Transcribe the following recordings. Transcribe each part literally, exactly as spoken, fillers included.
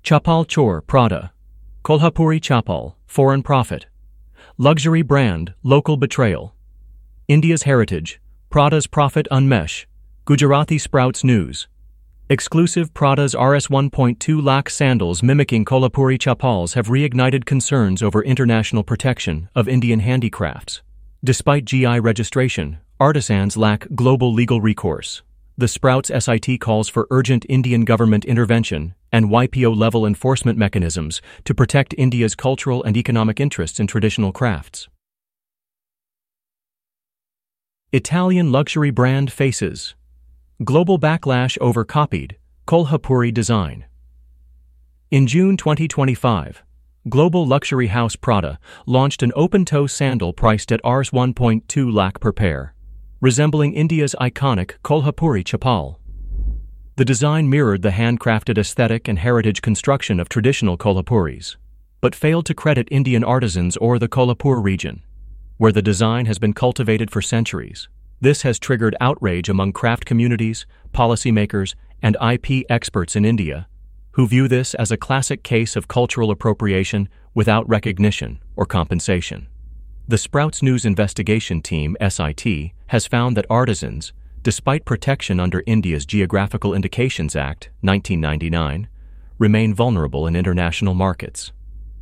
Chappal Chor, Prada. Kolhapuri Chappal, foreign profit. Luxury brand, local betrayal. India's heritage, Prada's profit unmesh. Gujarati Sprouts News. Exclusive Prada's R S one point two lakh sandals mimicking Kolhapuri chappals have reignited concerns over international protection of Indian handicrafts. Despite G I registration, artisans lack global legal recourse. The Sprouts S I T calls for urgent Indian government intervention and Y P O-level enforcement mechanisms to protect India's cultural and economic interests in traditional crafts. Italian luxury brand faces global backlash over copied Kolhapuri design. In June twenty twenty-five, global luxury house Prada launched an open-toe sandal priced at R S one point two lakh per pair, resembling India's iconic Kolhapuri chappal. The design mirrored the handcrafted aesthetic and heritage construction of traditional Kolhapuris, but failed to credit Indian artisans or the Kolhapur region, where the design has been cultivated for centuries. This has triggered outrage among craft communities, policymakers, and I P experts in India, who view this as a classic case of cultural appropriation without recognition or compensation. The Sprouts News Investigation Team, S I T, has found that artisans, despite protection under India's Geographical Indications Act, nineteen ninety-nine, remain vulnerable in international markets.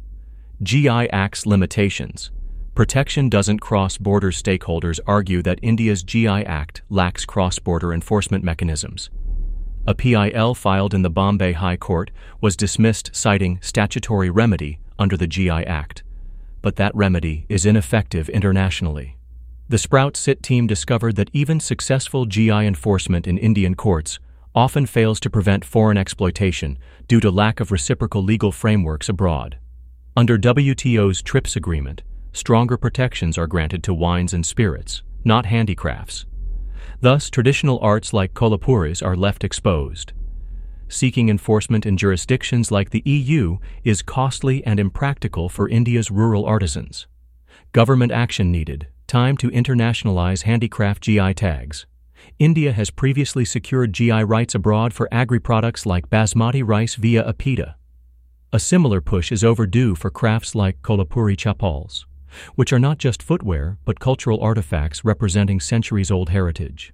G I Act's limitations. Protection doesn't cross borders. Stakeholders argue that India's G I Act lacks cross-border enforcement mechanisms. A P I L filed in the Bombay High Court was dismissed, citing statutory remedy under the G I Act, but that remedy is ineffective internationally. The Sprouts S I T team discovered that even successful G I enforcement in Indian courts often fails to prevent foreign exploitation due to lack of reciprocal legal frameworks abroad. Under W T O's TRIPS agreement, stronger protections are granted to wines and spirits, not handicrafts. Thus, traditional arts like Kolhapuris are left exposed. Seeking enforcement in jurisdictions like the E U is costly and impractical for India's rural artisans. Government action needed. Time to internationalize handicraft G I tags. India has previously secured G I rights abroad for agri-products like basmati rice via APIDA. A similar push is overdue for crafts like Kolhapuri chappals, which are not just footwear but cultural artifacts representing centuries-old heritage.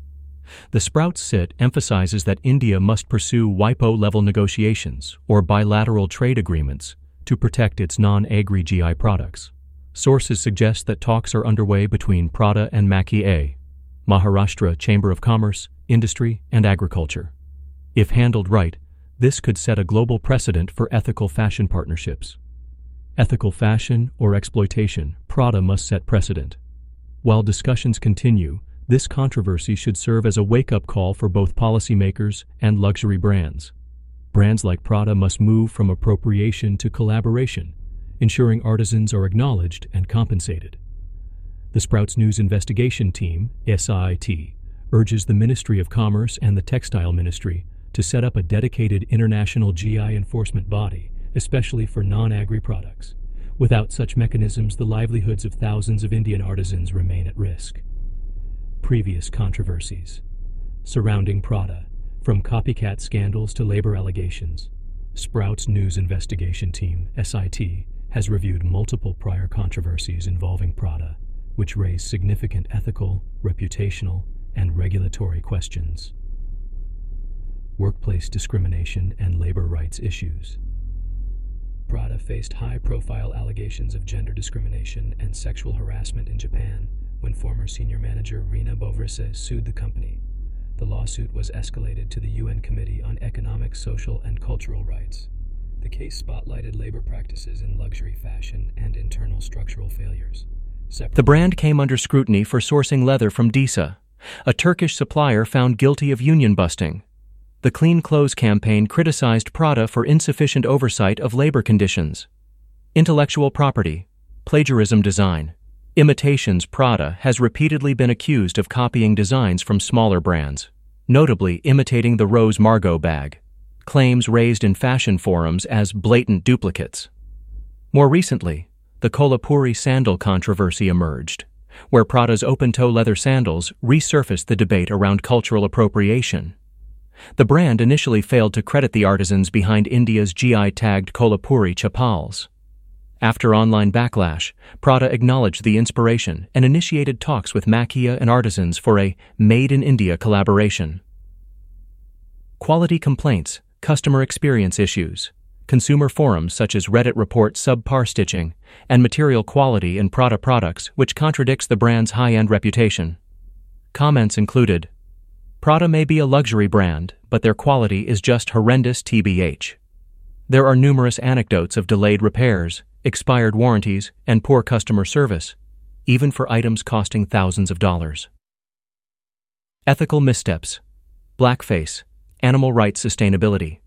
The Sprouts S I T emphasizes that India must pursue W I P O-level negotiations or bilateral trade agreements to protect its non-agri G I products. Sources suggest that talks are underway between Prada and M A C I A, Maharashtra Chamber of Commerce, Industry, and Agriculture. If handled right, this could set a global precedent for ethical fashion partnerships. Ethical fashion or exploitation, Prada must set precedent. While discussions continue, this controversy should serve as a wake-up call for both policymakers and luxury brands. Brands like Prada must move from appropriation to collaboration, ensuring artisans are acknowledged and compensated. The Sprouts News Investigation Team, S I T, urges the Ministry of Commerce and the Textile Ministry to set up a dedicated international G I enforcement body, especially for non-agri products. Without such mechanisms, the livelihoods of thousands of Indian artisans remain at risk. Previous controversies surrounding Prada, from copycat scandals to labor allegations. Sprouts News Investigation Team, S I T, has reviewed multiple prior controversies involving Prada, which raise significant ethical, reputational, and regulatory questions. Workplace discrimination and labor rights issues. Prada faced high-profile allegations of gender discrimination and sexual harassment in Japan when former senior manager Rina Bovrise sued the company. The lawsuit was escalated to the U N Committee on Economic, Social, and Cultural Rights. The case spotlighted labor practices in luxury fashion and internal structural failures. Separate the brand came under scrutiny for sourcing leather from Disa, a Turkish supplier found guilty of union busting. The Clean Clothes campaign criticized Prada for insufficient oversight of labor conditions. Intellectual property, plagiarism design. Imitations. Prada has repeatedly been accused of copying designs from smaller brands, notably imitating the Rose Margot bag. Claims raised in fashion forums as blatant duplicates. More recently, the Kolhapuri sandal controversy emerged, where Prada's open-toe leather sandals resurfaced the debate around cultural appropriation. The brand initially failed to credit the artisans behind India's G I-tagged Kolhapuri chappals. After online backlash, Prada acknowledged the inspiration and initiated talks with maquia and artisans for a Made in India collaboration. Quality complaints, customer experience issues. Consumer forums such as Reddit report subpar stitching and material quality in Prada products, which contradicts the brand's high-end reputation. Comments included, "Prada may be a luxury brand, but their quality is just horrendous T B H. There are numerous anecdotes of delayed repairs, expired warranties, and poor customer service, even for items costing thousands of dollars." Ethical missteps. Blackface. Animal rights sustainability.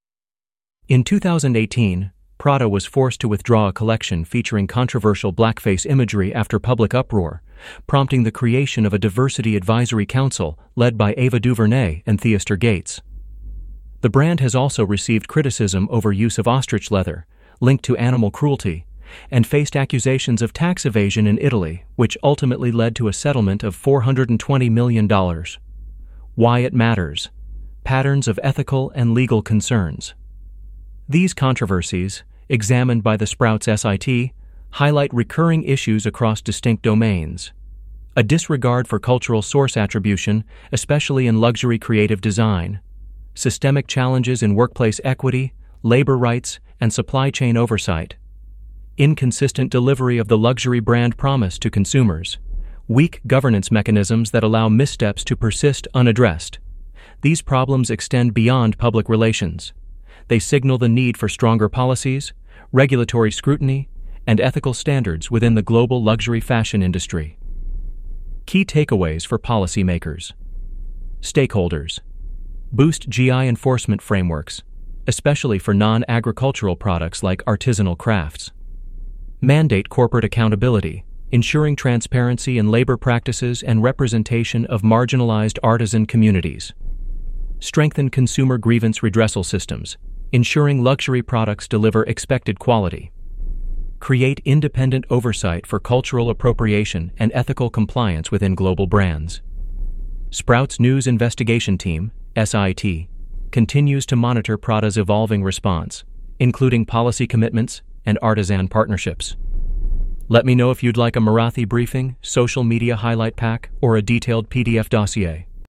In two thousand eighteen, Prada was forced to withdraw a collection featuring controversial blackface imagery after public uproar, prompting the creation of a diversity advisory council led by Ava DuVernay and Theaster Gates. The brand has also received criticism over use of ostrich leather, linked to animal cruelty, and faced accusations of tax evasion in Italy, which ultimately led to a settlement of four hundred twenty million dollars. Why it matters. Patterns of ethical and legal concerns. These controversies, examined by the Sprouts S I T, highlight recurring issues across distinct domains. A disregard for cultural source attribution, especially in luxury creative design. Systemic challenges in workplace equity, labor rights, and supply chain oversight. Inconsistent delivery of the luxury brand promise to consumers. Weak governance mechanisms that allow missteps to persist unaddressed. These problems extend beyond public relations. They signal the need for stronger policies, regulatory scrutiny, and ethical standards within the global luxury fashion industry. Key takeaways for policymakers. Stakeholders. Boost G I enforcement frameworks, especially for non-agricultural products like artisanal crafts. Mandate corporate accountability, ensuring transparency in labor practices and representation of marginalized artisan communities. Strengthen consumer grievance redressal systems, ensuring luxury products deliver expected quality. Create independent oversight for cultural appropriation and ethical compliance within global brands. Sprouts News Investigation Team, S I T, continues to monitor Prada's evolving response, including policy commitments and artisan partnerships. Let me know if you'd like a Marathi briefing, social media highlight pack, or a detailed P D F dossier.